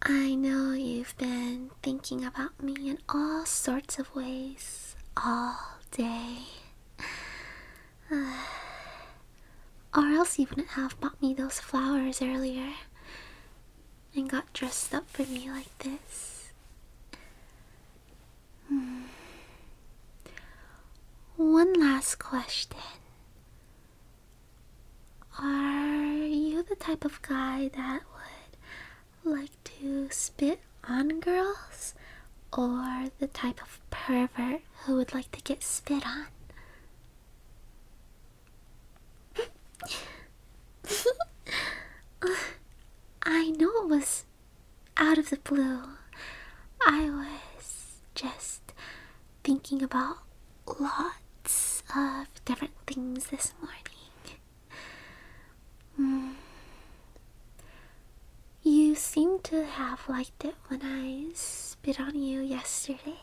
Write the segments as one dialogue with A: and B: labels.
A: I know you've been thinking about me in all sorts of ways all day. Or else you wouldn't have bought me those flowers earlier and got dressed up for me like this. One last question. Are you the type of guy that would like to spit on girls? Or the type of pervert who would like to get spit on? I know it was out of the blue. I was just thinking about lots of different things this morning. You seem to have liked it when I spit on you yesterday,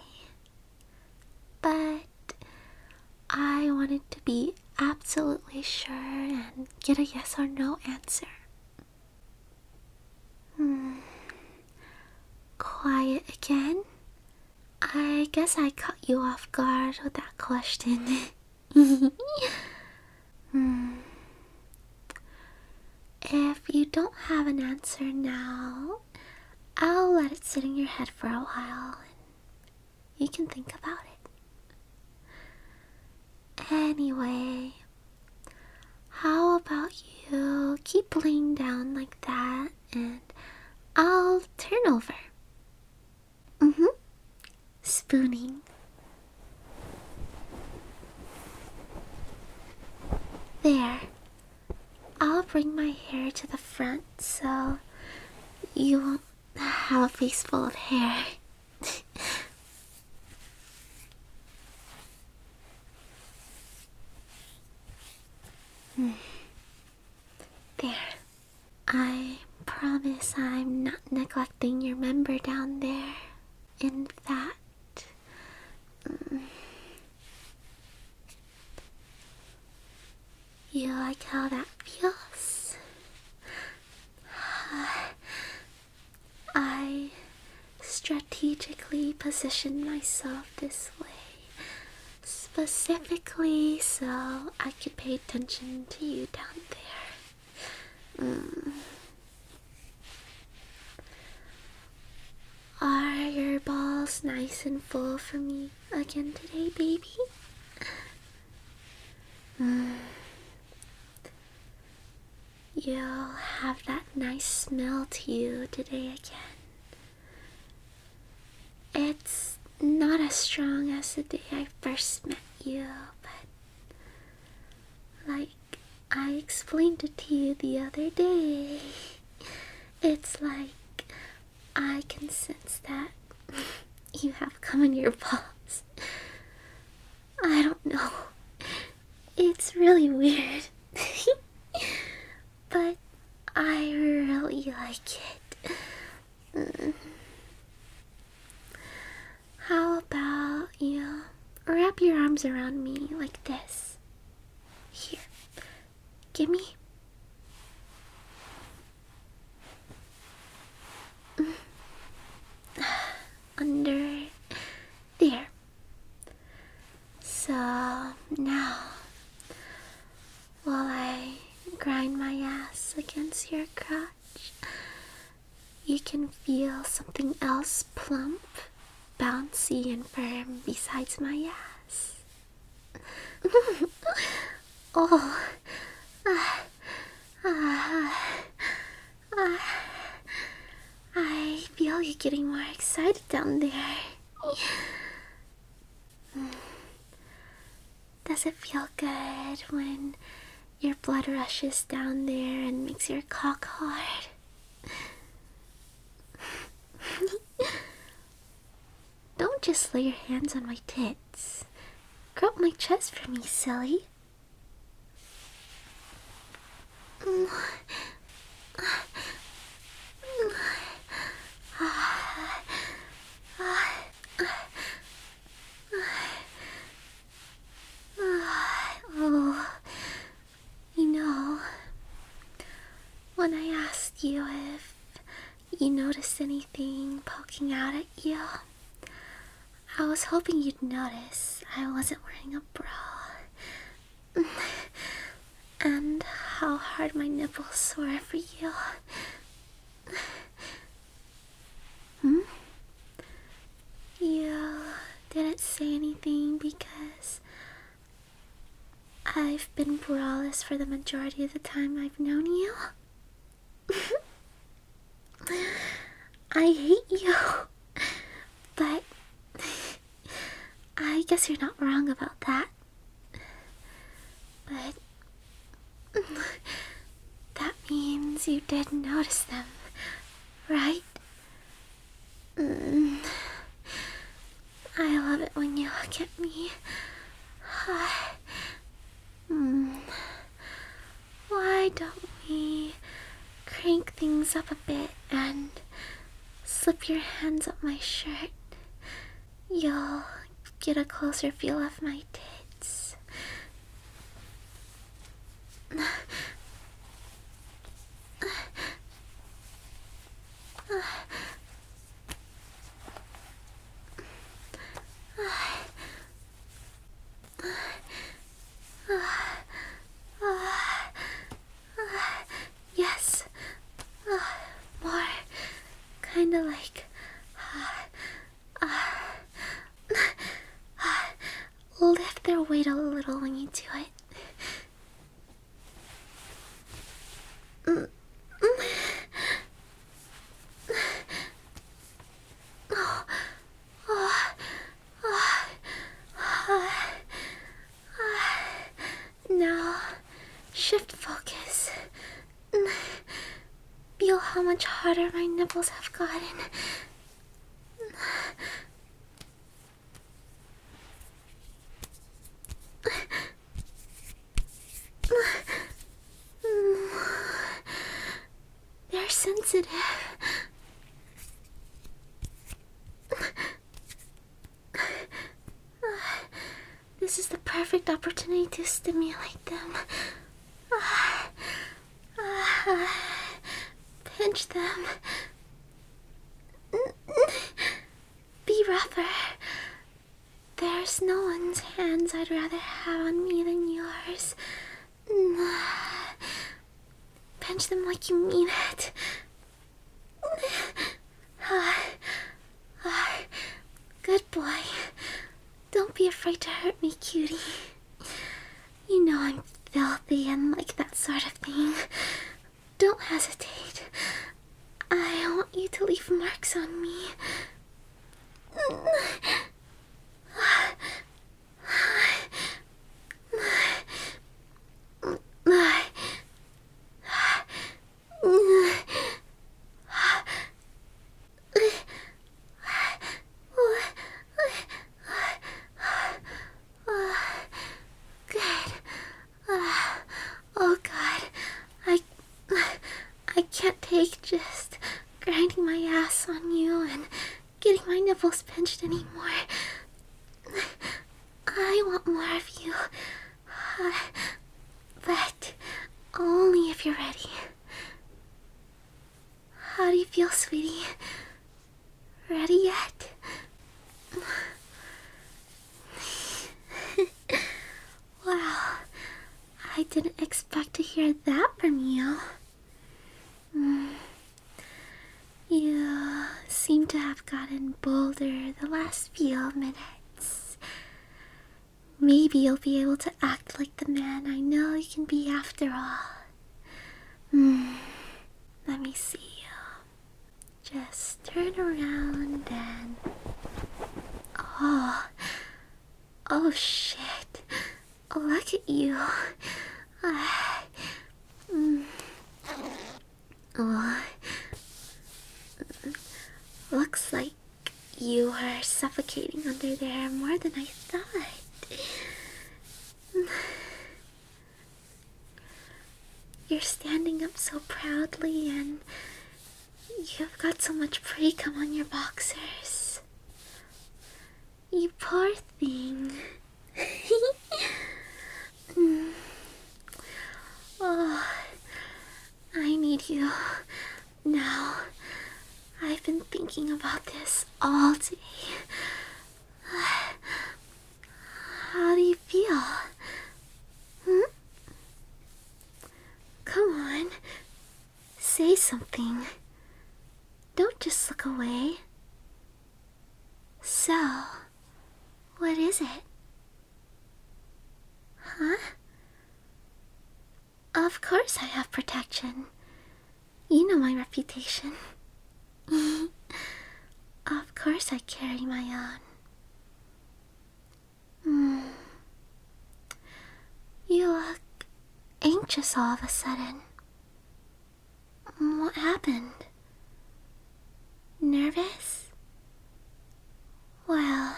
A: but I wanted to be absolutely sure and get a yes or no answer. Quiet again? I guess I caught you off guard with that question. If you don't have an answer now, I'll let it sit in your head for a while and you can think about it. Anyway, how about you keep laying down like that and I'll turn over. Spooning. There. I'll bring my hair to the front so you won't have a face full of hair. There. I promise I'm not neglecting your member down there. In fact, you like how that feels? I strategically positioned myself this way, specifically so I could pay attention to you down there. Are your balls nice and full for me again today, baby? You'll have that nice smell to you today again. It's not as strong as the day I first met you, but like I explained it to you the other day, it's like I can sense that you have cum in your balls. I don't know. It's really weird. But I really like it. How about you wrap your arms around me like this? Here, gimme. Under there. So now, while I grind my ass against your crotch, you can feel something else plump, bouncy, and firm besides my ass. Oh, I feel you getting more excited down there. Does it feel good when your blood rushes down there and makes your cock hard? Don't just lay your hands on my tits. Grab my chest for me, silly. Oh, when I asked you if you noticed notice anything poking out at you. I was hoping you'd notice I wasn't wearing a bra. And how hard my nipples were for you. You didn't say anything because I've been braless for the majority of the time I've known you. I hate you, but I guess you're not wrong about that. But that means you did notice them, right? I love it when you look at me. Why don't we crank things up a bit and slip your hands up my shirt? You'll get a closer feel of my tits. Yes, more kinda like lift their weight a little when you do it. Now, shift focus. Feel how much harder my nipples have gotten. They're sensitive. This is the perfect opportunity to stimulate them. Pinch them. Be rougher. There's no one's hands I'd rather have on me than yours. Pinch them like you mean it. Good boy. Don't be afraid to hurt me, cutie. You know I'm filthy and like that sort of thing. Don't hesitate. I want you to leave marks on me. I can't take just grinding my ass on you and getting my nipples pinched anymore. I want more of you. But only if you're ready. How do you feel, sweetie? Ready yet? Wow, I didn't expect to hear that from you. You seem to have gotten bolder the last few minutes. Maybe you'll be able to act like the man I know you can be after all. Let me see you. Just turn around and... Oh shit. Look at you. Looks like you are suffocating under there more than I thought. You're standing up so proudly and you've got so much pre-cum on your boxers. You poor thing. Oh, I need you now. I've been thinking about this all day. How do you feel? Hmm? Come on. Say something. Don't just look away. So, what is it? Huh? Of course I have protection. You know my reputation. Of course I carry my own. You look anxious all of a sudden. What happened? Nervous? Well,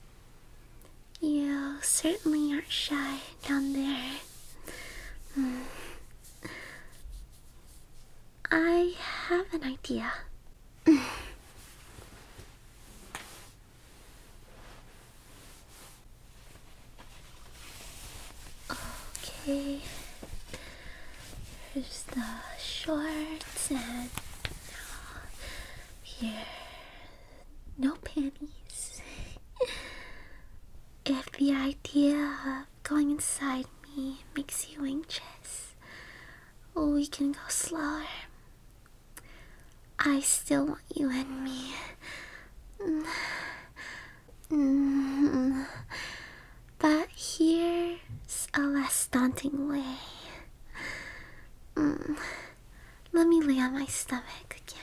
A: you certainly aren't shy down there. I have an idea. Okay. Here's the shorts and here, no panties. If the idea of going inside me makes you anxious, we can go slower. I still want you in me. But here's a less daunting way. Let me lay on my stomach again.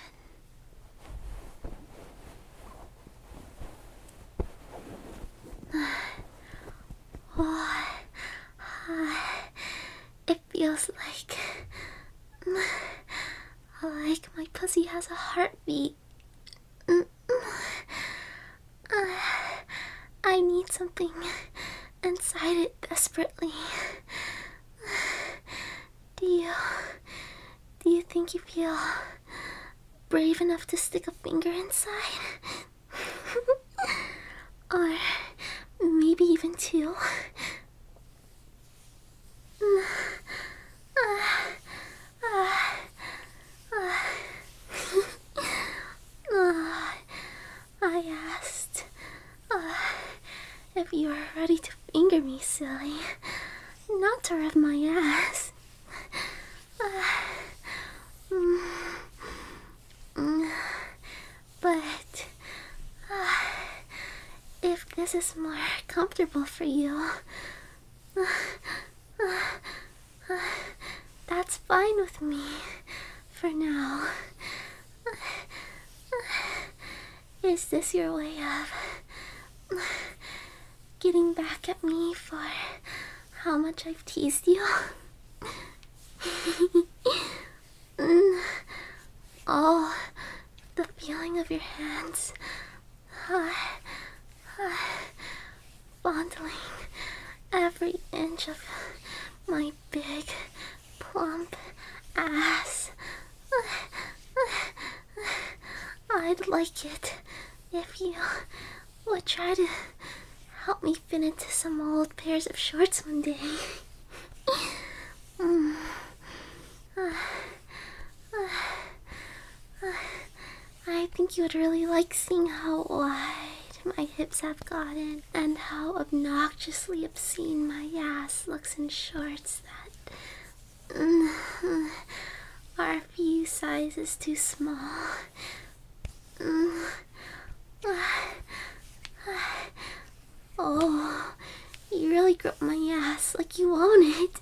A: It feels like my pussy has a heartbeat. I need something inside it desperately. Do you think you feel brave enough to stick a finger inside? Or maybe even two? I asked if you are ready to finger me, silly. Not to rub my ass. But if this is more comfortable for you, that's fine with me for now. Is this your way of getting back at me for how much I've teased you? Oh, the feeling of your hands fondling every inch of my big, plump ass. I'd like it if you would try to help me fit into some old pairs of shorts one day. I think you would really like seeing how wide my hips have gotten and how obnoxiously obscene my ass looks in shorts that are a few sizes too small. Oh, you really grip my ass like you own it.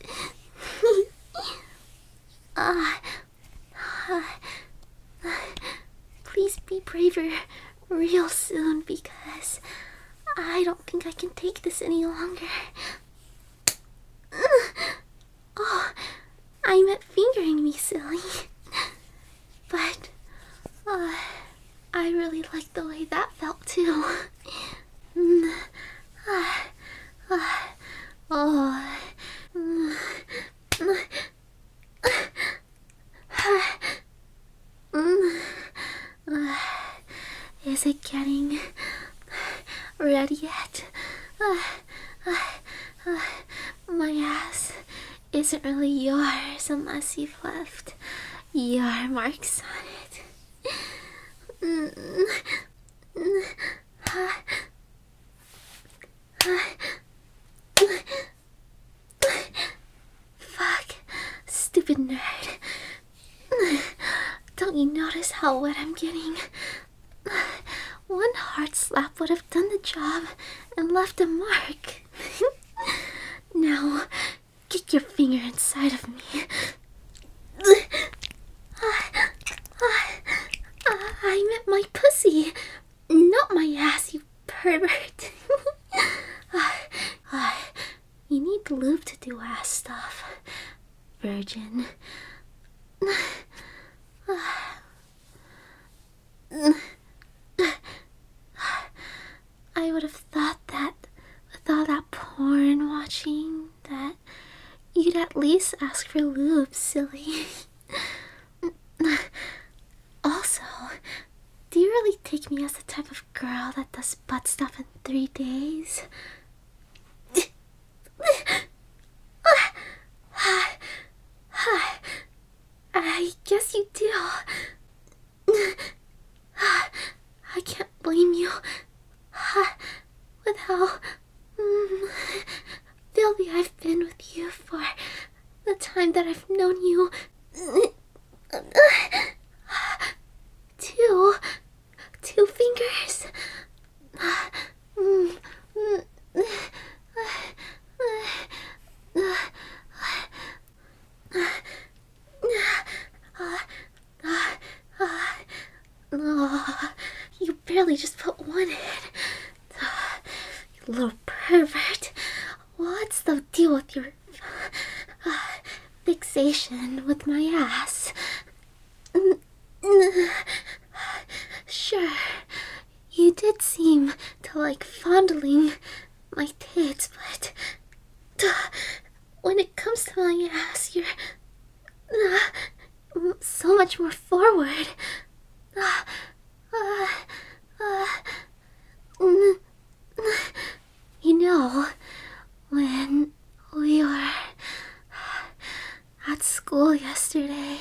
A: Please be braver real soon, because I don't think I can take this any longer. Oh, I meant fingering me, silly. But I really like the way that felt too. Is it getting ready yet? My ass isn't really yours unless you've left your marks on it. Fuck. Stupid nerd. Don't you notice how wet I'm getting? One hard slap would have done the job and left a mark. Now, get your finger inside of me. I meant my pussy, not my ass, you pervert. You need lube to do ass stuff, virgin. I would have thought that with all that porn watching, that you'd at least ask for lube, silly. Also, do you really take me as the type of girl that does butt stuff in 3 days? I guess you do. I can't blame you. With how filthy I've been with you for the time that I've known you. Two fingers. You barely just put one in. You little pervert. What's the deal with your fixation with my ass? Sure, you did seem to like fondling my tits, but when it comes to my ass, you're so much more forward. You know, when we were at school yesterday,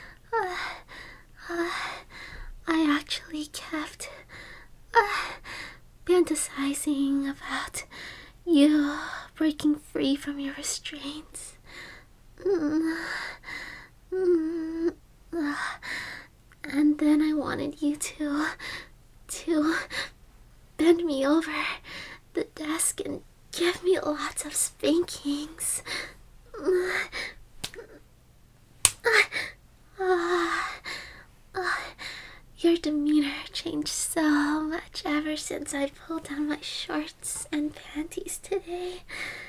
A: I actually kept fantasizing about you breaking free from your restraints. And then I wanted you to bend me over the desk and give me lots of spankings. Your demeanor changed so much ever since I pulled down my shorts and panties today.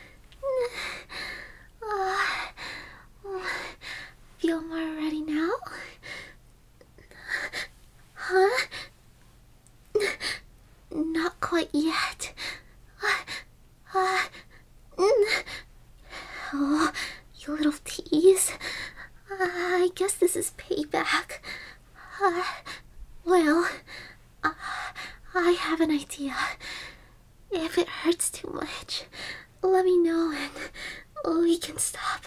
A: Feel more ready now? Huh? Not quite yet. Oh, you little tease. I guess this is payback. Well, I have an idea. If it hurts too much, let me know and we can stop.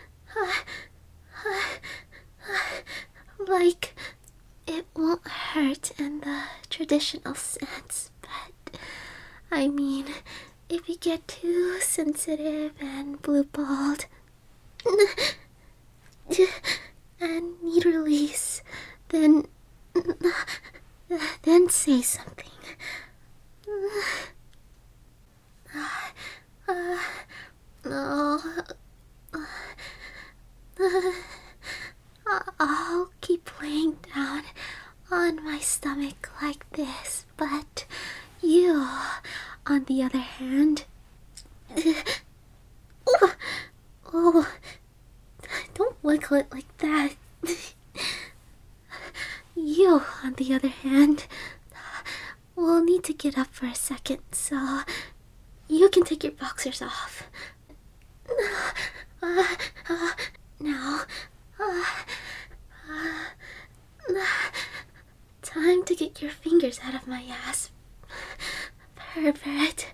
A: Like, it won't hurt in the traditional sense, but I mean, if you get too sensitive and blue-balled and need release, then say something. I'll keep laying down on my stomach like this, but you, on the other hand, oh, don't wiggle it like that. You, on the other hand, will need to get up for a second, so you can take your boxers off. Now, time to get your fingers out of my ass, pervert.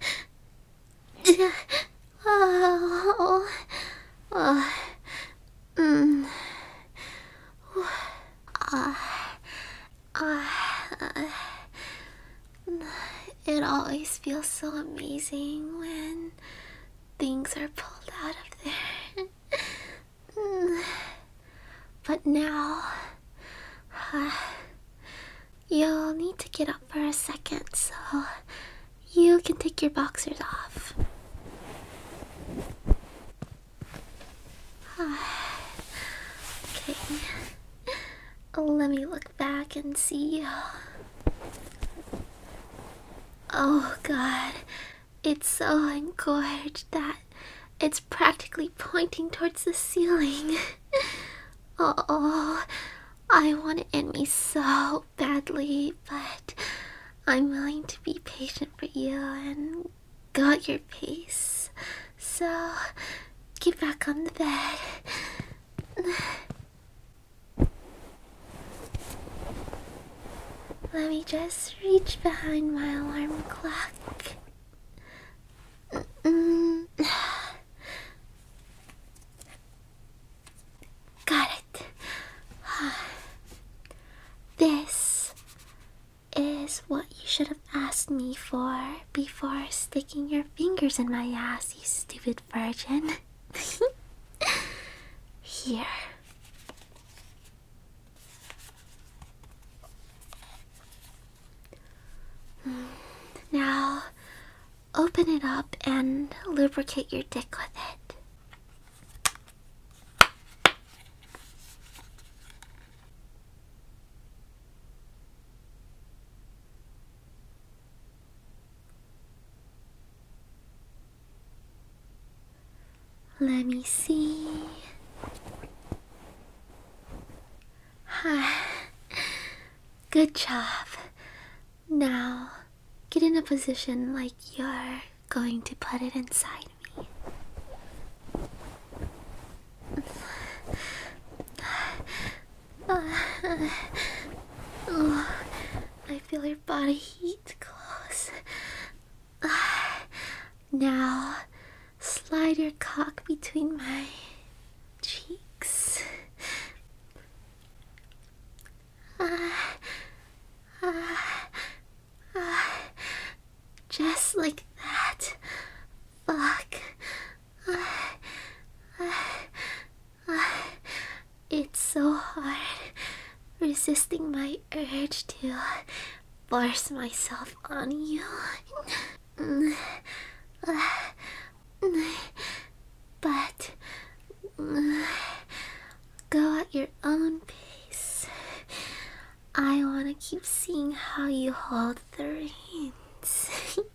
A: It always feels so amazing when things are pulled out of there. But now, you'll need to get up for a second so you can take your boxers off. Okay, let me look back and see. Oh god, it's so engorged that it's practically pointing towards the ceiling. Oh, I want it in me so badly, but I'm willing to be patient for you and go at your pace. So, get back on the bed. Let me just reach behind my alarm clock. Got it. This is what you should have asked me for before sticking your fingers in my ass, you stupid virgin. Here. Now, open it up and lubricate your dick with it. Let me see. Good job. Now, get in a position like you're going to put it inside me. Oh, I feel your body heat close. Now, slide your cock between my cheeks. Just like that. Fuck. It's so hard resisting my urge to force myself on you. But go at your own pace. I want to keep seeing how you hold the reins.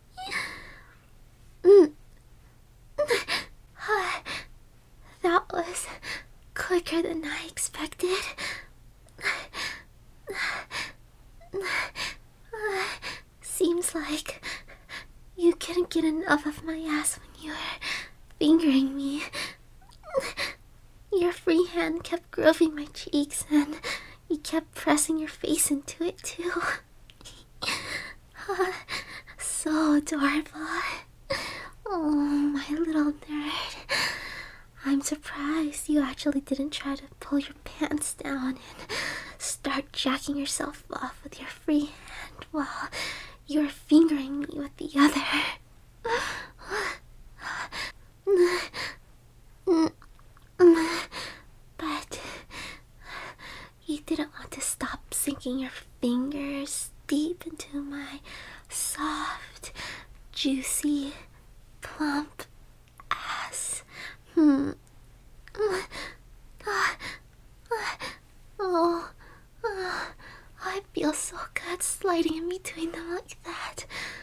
A: That was quicker than I expected. Seems like you couldn't get enough of my ass when you were fingering me. Your free hand kept groping my cheeks and you kept pressing your face into it too. So adorable. Oh, my little nerd. I'm surprised you actually didn't try to pull your pants down and start jacking yourself off with your free hand while you were fingering me with the other. But you didn't want to stop sinking your fingers deep into my soft, juicy, plump ass. Oh, I feel so good sliding in between them like that.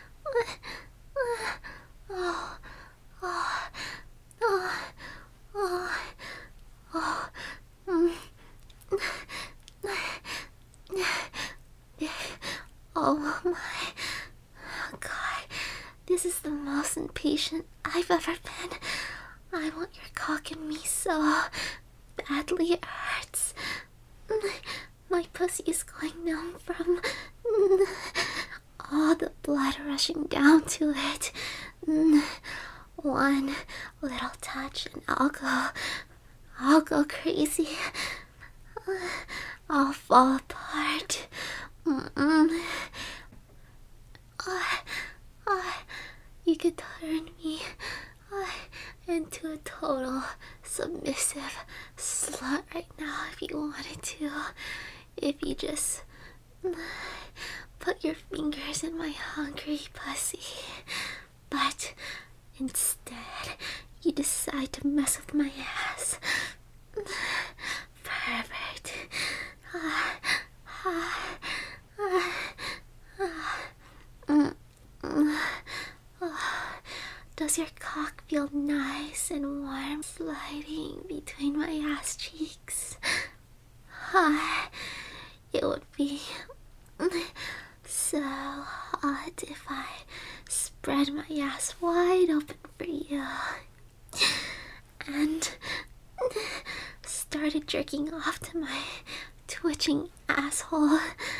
A: Oh my god, this is the most impatient I've ever been. I want your cock in me so badly it hurts. My pussy is going numb from all the blood rushing down to it. One little touch and I'll go crazy. I'll fall apart. Mm-mm. Uh, uh, you could turn me into a total submissive slut right now if you wanted to. If you just put your fingers in my hungry pussy. But instead, you decide to mess with my ass. Pervert. Does your cock feel nice and warm sliding between my ass cheeks? It would be so hot if I spread my ass wide open for you and started jerking off to my twitching asshole.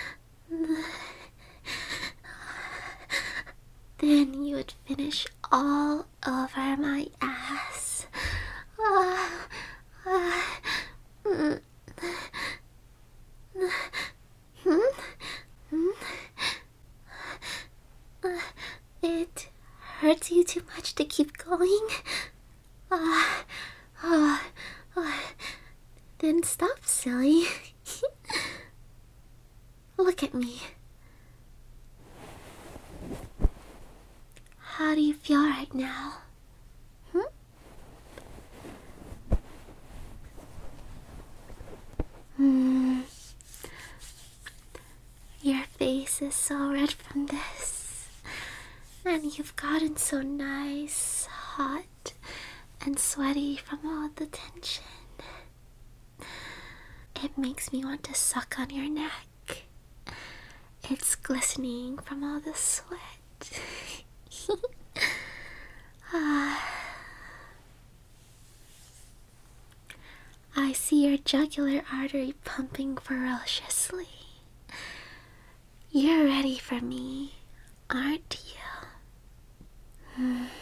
A: Then you would finish all over my ass. It hurts you too much to keep going? Then stop, silly. Look at me. How do you feel right now? Your face is so red from this, and you've gotten so nice, hot, and sweaty from all the tension. It makes me want to suck on your neck. It's glistening from all the sweat. I see your jugular artery pumping ferociously. You're ready for me, aren't you?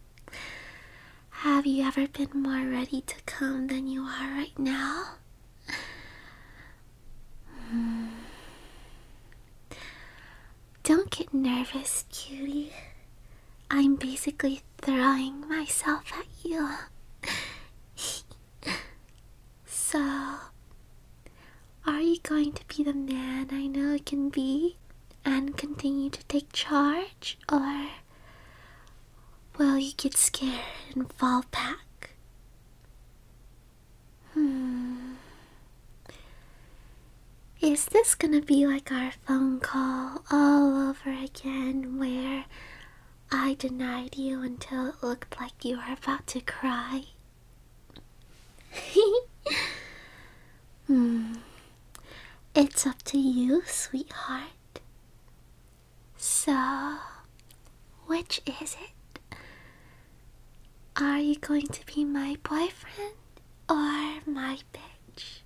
A: Have you ever been more ready to come than you are right now? Don't get nervous, cutie. I'm basically throwing myself at you. So, are you going to be the man I know you can be and continue to take charge, or will you get scared and fall back? Is this gonna be like our phone call all over again, where I denied you until it looked like you were about to cry? It's up to you, sweetheart. So, which is it? Are you going to be my boyfriend or my bitch?